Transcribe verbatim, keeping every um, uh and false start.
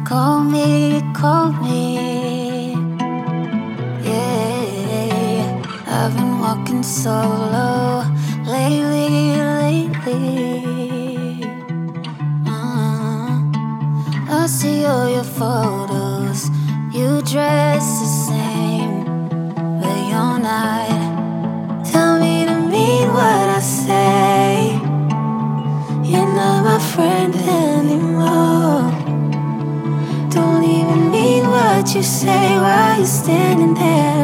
Call me, call me. Yeah, I've been walking solo lately, lately. Uh, I see all your photos. You dress the same, but you're not. Tell me to mean what I say. You're not my friend anymore. Don't even mean what you say while you're standing there.